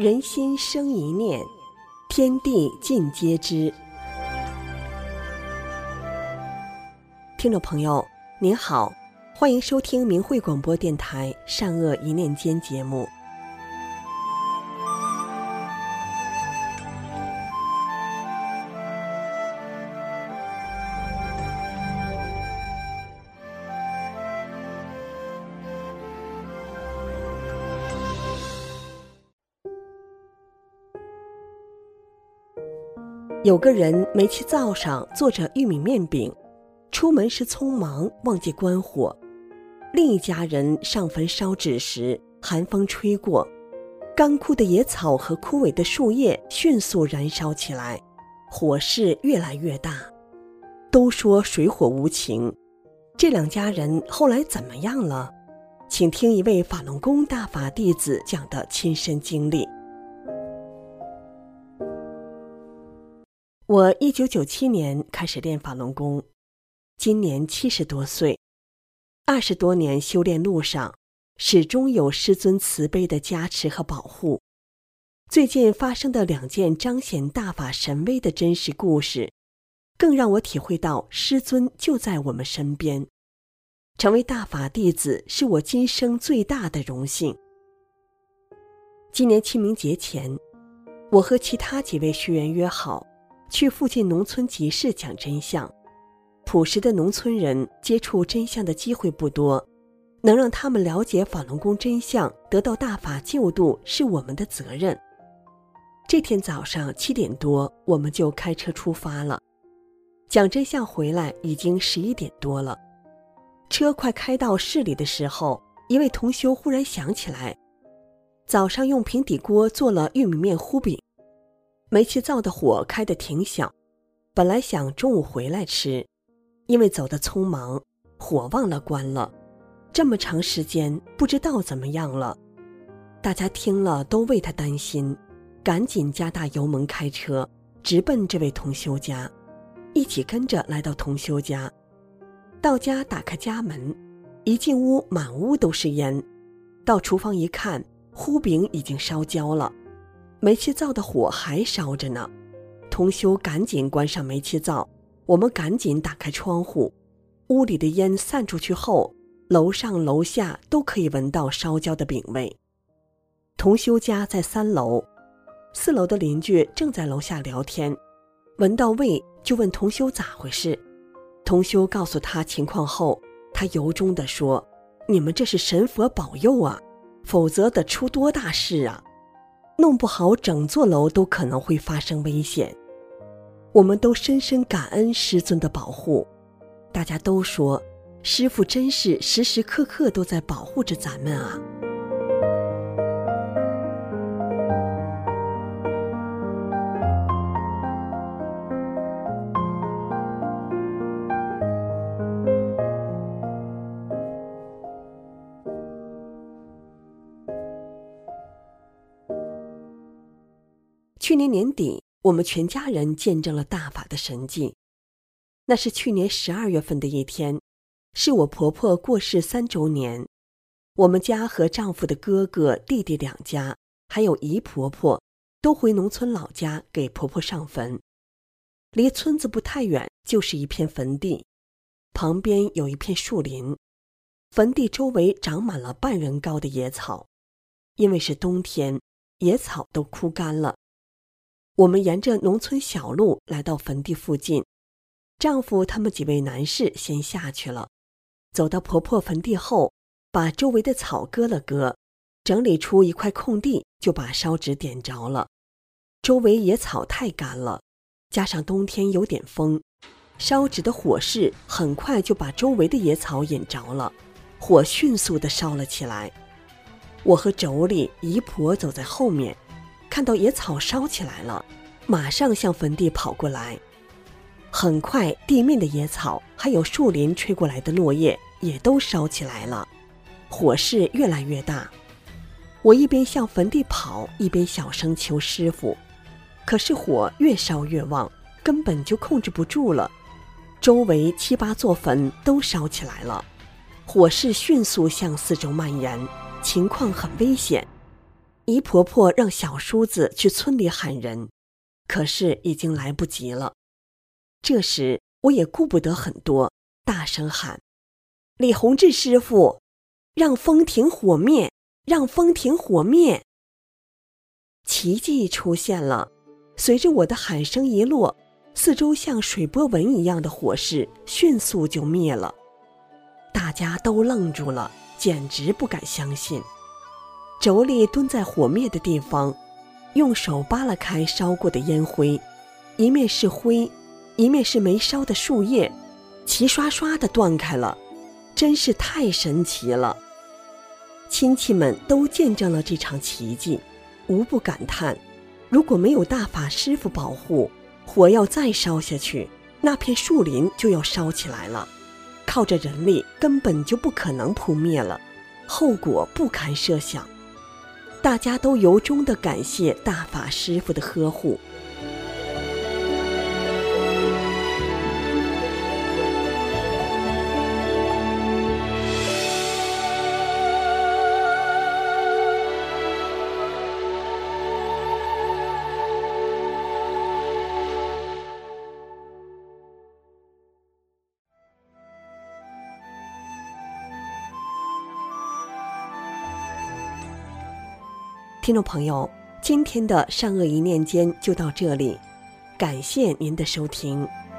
人心生一念，天地尽皆知。听众朋友您好，欢迎收听明慧广播电台善恶一念间节目。有个人煤气灶上做着玉米面饼，出门时匆忙忘记关火。另一家人上坟烧纸时，寒风吹过，干枯的野草和枯萎的树叶迅速燃烧起来，火势越来越大。都说水火无情，这两家人后来怎么样了？请听一位法轮功大法弟子讲的亲身经历。我1997年开始练法轮功，今年70多岁，20多年修炼路上，始终有师尊慈悲的加持和保护。最近发生的2件彰显大法神威的真实故事，更让我体会到师尊就在我们身边。成为大法弟子是我今生最大的荣幸。今年清明节前，我和其他几位学员约好去附近农村集市讲真相。朴实的农村人接触真相的机会不多，能让他们了解法轮功真相，得到大法救度是我们的责任。这天早上7点多，我们就开车出发了。讲真相回来已经11点多了。车快开到市里的时候，一位同修忽然想起来，早上用平底锅做了玉米面糊饼，煤气灶的火开得挺小，本来想中午回来吃，因为走得匆忙，火忘了关了，这么长时间不知道怎么样了。大家听了都为他担心，赶紧加大油门开车，直奔这位同修家，一起跟着来到同修家。到家打开家门，一进屋满屋都是烟，到厨房一看，糊饼已经烧焦了，煤气灶的火还烧着呢。同修赶紧关上煤气灶，我们赶紧打开窗户，屋里的烟散出去后，楼上楼下都可以闻到烧焦的饼味。同修家在3楼，4楼的邻居正在楼下聊天，闻到味就问同修咋回事。同修告诉他情况后，他由衷地说，你们这是神佛保佑啊，否则得出多大事啊，弄不好整座楼都可能会发生危险。我们都深深感恩师尊的保护，大家都说师父真是时时刻刻都在保护着咱们啊。去年年底，我们全家人见证了大法的神迹。那是去年12月份的一天，是我婆婆过世3周年。我们家和丈夫的哥哥、弟弟2家，还有姨婆婆，都回农村老家给婆婆上坟。离村子不太远就是一片坟地，旁边有一片树林，坟地周围长满了半人高的野草。因为是冬天，野草都枯干了。我们沿着农村小路来到坟地附近，丈夫他们几位男士先下去了。走到婆婆坟地后，把周围的草割了割，整理出一块空地，就把烧纸点着了。周围野草太干了，加上冬天有点风，烧纸的火势很快就把周围的野草引着了，火迅速地烧了起来。我和妯娌、姨婆走在后面，看到野草烧起来了，马上向坟地跑过来。很快，地面的野草还有树林吹过来的落叶也都烧起来了，火势越来越大。我一边向坟地跑，一边小声求师傅，可是火越烧越旺，根本就控制不住了。周围7、8座坟都烧起来了，火势迅速向四周蔓延，情况很危险。 姨婆婆让小叔子去村里喊人，可是已经来不及了。这时我也顾不得很多，大声喊：李洪志师傅，让风停火灭，让风停火灭！奇迹出现了，随着我的喊声一落，四周像水波纹一样的火势迅速就灭了。大家都愣住了，简直不敢相信。妯娌蹲在火灭的地方，用手扒拉开烧过的烟灰，一面是灰，一面是没烧的树叶，齐刷刷地断开了，真是太神奇了。亲戚们都见证了这场奇迹，无不感叹，如果没有大法师傅保护，火要再烧下去，那片树林就要烧起来了，靠着人力根本就不可能扑灭了，后果不堪设想。大家都由衷地感谢大法师傅的呵护。听众朋友，今天的善恶一念间就到这里，感谢您的收听。